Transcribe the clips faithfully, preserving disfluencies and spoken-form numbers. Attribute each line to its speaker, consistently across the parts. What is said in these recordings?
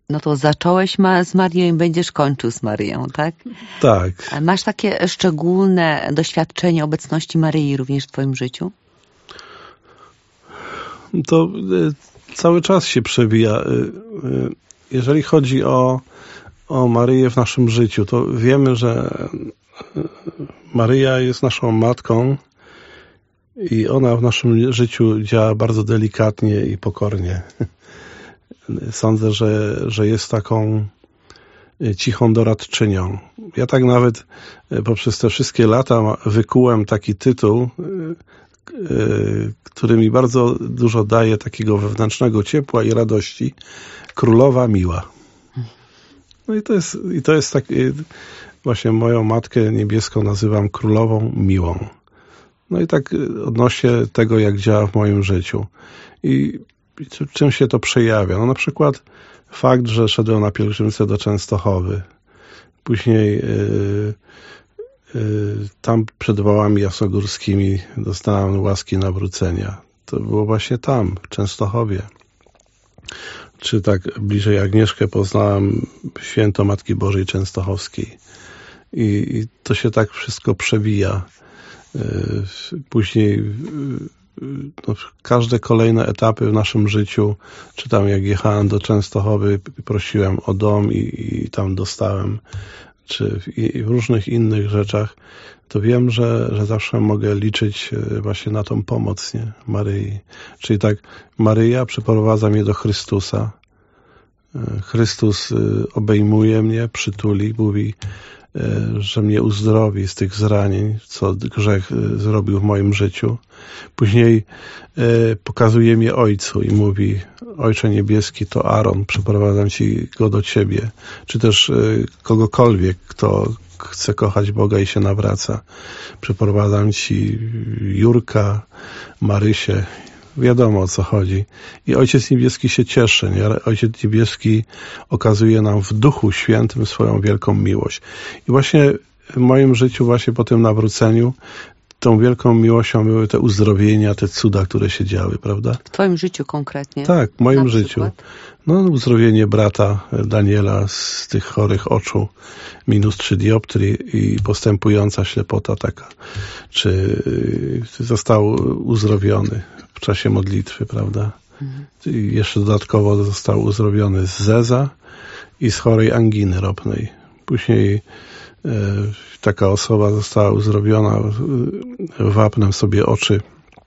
Speaker 1: No to zacząłeś ma z Marią i będziesz kończył z Maryją, tak?
Speaker 2: Tak.
Speaker 1: A masz takie szczególne doświadczenie obecności Maryi również w twoim życiu?
Speaker 2: To y, cały czas się przewija. Y, y, jeżeli chodzi o, o Maryję w naszym życiu, to wiemy, że y, Maryja jest naszą matką i ona w naszym życiu działa bardzo delikatnie i pokornie. Sądzę, że, że jest taką cichą doradczynią. Ja tak nawet poprzez te wszystkie lata wykułem taki tytuł, który mi bardzo dużo daje takiego wewnętrznego ciepła i radości. Królowa miła. No i to jest, i to jest tak, właśnie moją Matkę Niebieską nazywam Królową Miłą. No i tak odnośnie tego, jak działa w moim życiu. I I czym się to przejawia? No na przykład fakt, że szedłem na pielgrzymce do Częstochowy. Później yy, yy, tam przed wałami jasnogórskimi dostałem łaski nawrócenia. To było właśnie tam, w Częstochowie. Czy tak bliżej Agnieszkę poznałem święto Matki Bożej Częstochowskiej. I, i to się tak wszystko przewija. Yy, później yy, No, każde kolejne etapy w naszym życiu, czy tam jak jechałem do Częstochowy, prosiłem o dom i, i tam dostałem, czy w, i w różnych innych rzeczach, to wiem, że, że zawsze mogę liczyć właśnie na tą pomoc, nie? Maryi. Czyli tak, Maryja przyprowadza mnie do Chrystusa. Chrystus obejmuje mnie, przytuli, mówi, że mnie uzdrowi z tych zranień, co grzech zrobił w moim życiu. Później pokazuje mnie Ojcu i mówi: Ojcze Niebieski, to Aaron, przyprowadzam Ci go do Ciebie. Czy też kogokolwiek, kto chce kochać Boga i się nawraca. Przyprowadzam Ci Jurka, Marysię. Wiadomo, o co chodzi. I Ojciec Niebieski się cieszy. Nie? Ojciec Niebieski okazuje nam w Duchu Świętym swoją wielką miłość. I właśnie w moim życiu, właśnie po tym nawróceniu, tą wielką miłością były te uzdrowienia, te cuda, które się działy, prawda?
Speaker 1: W twoim życiu konkretnie?
Speaker 2: Tak, w moim
Speaker 1: Na
Speaker 2: życiu.
Speaker 1: przykład?
Speaker 2: No, uzdrowienie brata Daniela z tych chorych oczu, minus trzy dioptrii i postępująca ślepota taka. Czy został uzdrowiony w czasie modlitwy, prawda? Mhm. I jeszcze dodatkowo został uzdrowiony z zeza i z chorej anginy ropnej. Później e, taka osoba została uzdrowiona wapnem sobie oczy.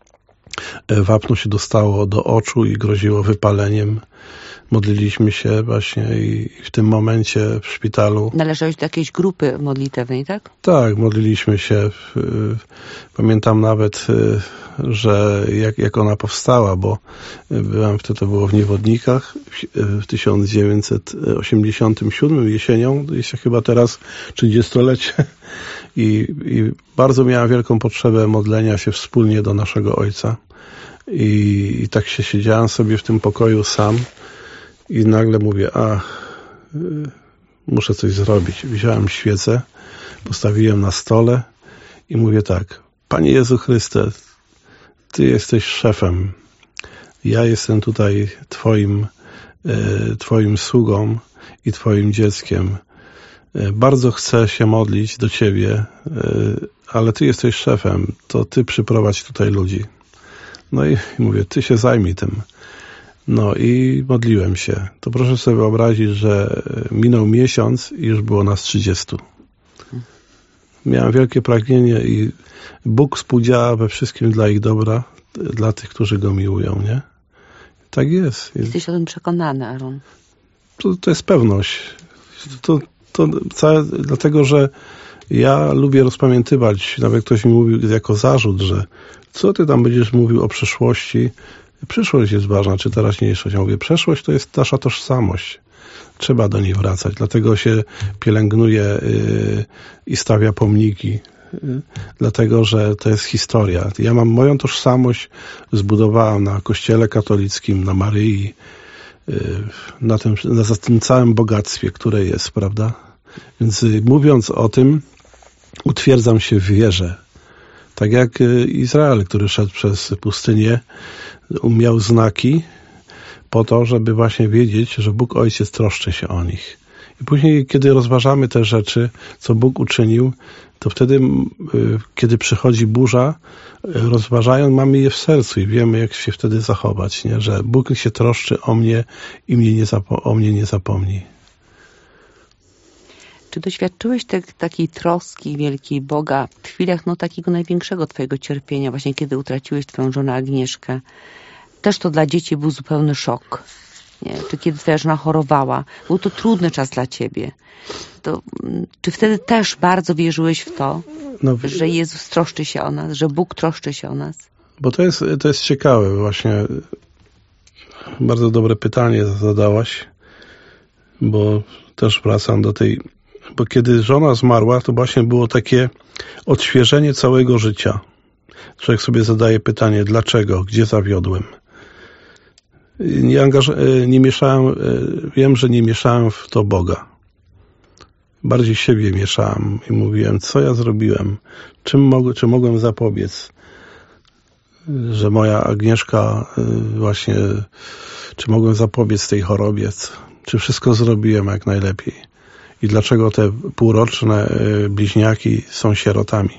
Speaker 2: Wapno się dostało do oczu i groziło wypaleniem. Modliliśmy się właśnie i w tym momencie w szpitalu...
Speaker 1: Należałeś do jakiejś grupy modlitewnej, tak?
Speaker 2: Tak, modliliśmy się. Pamiętam nawet, że jak, jak ona powstała, bo byłem wtedy, to było w Niewodnikach w tysiąc dziewięćset osiemdziesiątym siódmym jesienią, jest chyba teraz trzydziestolecie. I, I bardzo miałem wielką potrzebę modlenia się wspólnie do naszego Ojca. I, i tak się siedziałem sobie w tym pokoju sam i nagle mówię, a muszę coś zrobić. Wziąłem świecę, postawiłem na stole i mówię tak: Panie Jezu Chryste, Ty jesteś szefem. Ja jestem tutaj Twoim, Twoim sługą i Twoim dzieckiem. Bardzo chcę się modlić do Ciebie, ale Ty jesteś szefem, to Ty przyprowadź tutaj ludzi. No i mówię, Ty się zajmij tym. No i modliłem się. To proszę sobie wyobrazić, że minął miesiąc i już było nas trzydziestu. Miałem wielkie pragnienie i Bóg współdziała we wszystkim dla ich dobra, dla tych, którzy Go miłują, nie? Tak jest.
Speaker 1: Jesteś o tym przekonany, Aaron.
Speaker 2: To, to jest pewność. To, to całe, dlatego, że ja lubię rozpamiętywać, nawet ktoś mi mówił jako zarzut, że co ty tam będziesz mówił o przeszłości? Przyszłość jest ważna, czy teraźniejszość. Ja mówię, przeszłość to jest nasza tożsamość. Trzeba do niej wracać. Dlatego się pielęgnuje yy, i stawia pomniki. Yy, dlatego, że to jest historia. Ja mam moją tożsamość, zbudowałem na Kościele katolickim, na Maryi, yy, na, tym, na tym całym bogactwie, które jest, prawda? Więc yy, mówiąc o tym, utwierdzam się w wierze. Tak jak Izrael, który szedł przez pustynię, miał znaki, po to, żeby właśnie wiedzieć, że Bóg Ojciec troszczy się o nich. I później, kiedy rozważamy te rzeczy, co Bóg uczynił, to wtedy, kiedy przychodzi burza, rozważając, mamy je w sercu i wiemy, jak się wtedy zachować, nie? Że Bóg się troszczy o mnie i mnie nie zapo- o mnie nie zapomni.
Speaker 1: Czy doświadczyłeś te, takiej troski wielkiej Boga w chwilach no, takiego największego twojego cierpienia, właśnie kiedy utraciłeś twoją żonę Agnieszkę? Też to dla dzieci był zupełny szok. Nie? Czy kiedy twoja żona chorowała? Był to trudny czas dla ciebie. To, czy wtedy też bardzo wierzyłeś w to, no, że Jezus troszczy się o nas, że Bóg troszczy się o nas?
Speaker 2: Bo to jest, to jest ciekawe właśnie. Bardzo dobre pytanie zadałaś, bo też wracam do tej... Bo kiedy żona zmarła, to właśnie było takie odświeżenie całego życia. Człowiek sobie zadaje pytanie, dlaczego, gdzie zawiodłem. Nie, angaż- nie mieszałem, wiem, że nie mieszałem w to Boga. Bardziej siebie mieszałem i mówiłem, co ja zrobiłem, czym mog- czy mogłem zapobiec, że moja Agnieszka właśnie, czy mogłem zapobiec tej chorobie, czy wszystko zrobiłem jak najlepiej. I dlaczego te półroczne bliźniaki są sierotami.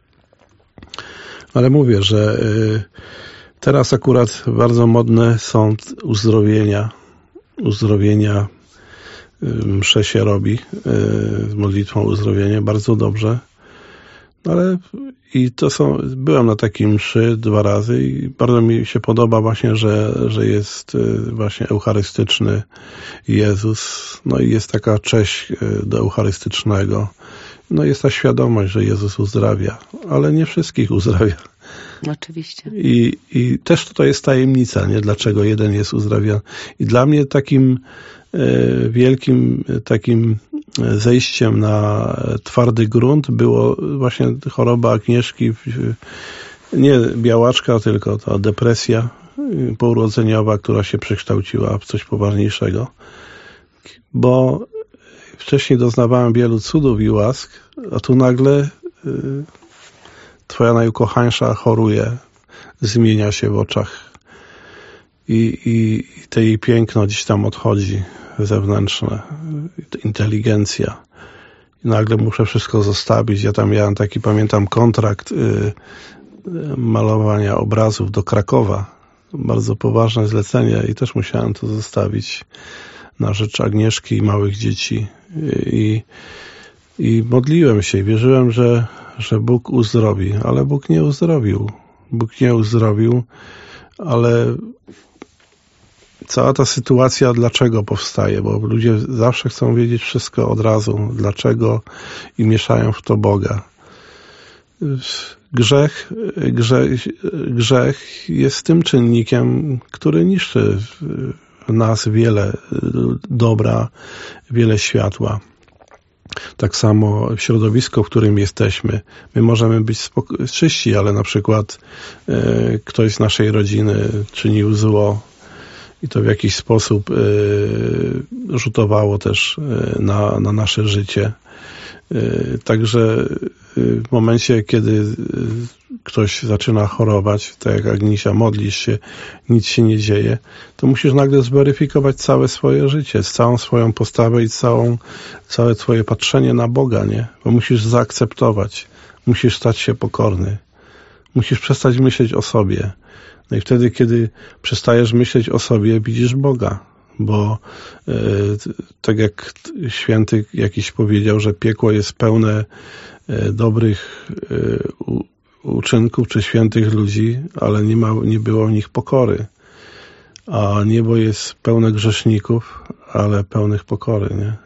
Speaker 2: Ale mówię, że teraz akurat bardzo modne są uzdrowienia. Uzdrowienia, msze się robi z modlitwą uzdrowienia, bardzo dobrze. Ale i to są, byłem na takim mszy dwa razy i bardzo mi się podoba właśnie, że, że jest właśnie eucharystyczny Jezus. No i jest taka cześć do eucharystycznego. No jest ta świadomość, że Jezus uzdrawia, ale nie wszystkich uzdrawia.
Speaker 1: Oczywiście.
Speaker 2: I, i też tutaj jest tajemnica, nie? Dlaczego jeden jest uzdrawiany. I dla mnie takim e, wielkim takim zejściem na twardy grunt było właśnie choroba Agnieszki, nie białaczka, tylko ta depresja pourodzeniowa, która się przekształciła w coś poważniejszego. Bo wcześniej doznawałem wielu cudów i łask, a tu nagle y, twoja najukochańsza choruje, zmienia się w oczach i, i, i te jej piękno gdzieś tam odchodzi zewnętrzne, inteligencja. I nagle muszę wszystko zostawić. Ja tam miałem taki, pamiętam, kontrakt y, y, malowania obrazów do Krakowa. Bardzo poważne zlecenie i też musiałem to zostawić na rzecz Agnieszki i małych dzieci. I, i modliłem się i wierzyłem, że, że Bóg uzdrowi, ale Bóg nie uzdrowił. Bóg nie uzdrowił, ale cała ta sytuacja dlaczego powstaje, bo ludzie zawsze chcą wiedzieć wszystko od razu, dlaczego i mieszają w to Boga. Grzech, grzech, grzech jest tym czynnikiem, który niszczy w nas wiele dobra, wiele światła. Tak samo środowisko, w którym jesteśmy. My możemy być spoko- czyści, ale na przykład e, ktoś z naszej rodziny czynił zło i to w jakiś sposób e, rzutowało też e, na, na nasze życie. E, także w momencie, kiedy ktoś zaczyna chorować, tak jak Agnisia, modlisz się, nic się nie dzieje, to musisz nagle zweryfikować całe swoje życie, całą swoją postawę i całą, całe twoje patrzenie na Boga, nie? Bo musisz zaakceptować, musisz stać się pokorny, musisz przestać myśleć o sobie. No i wtedy, kiedy przestajesz myśleć o sobie, widzisz Boga. Bo e, tak jak święty jakiś powiedział, że piekło jest pełne e, dobrych e, u, uczynków czy świętych ludzi, ale nie, ma, nie było w nich pokory. A niebo jest pełne grzeszników, ale pełnych pokory, nie?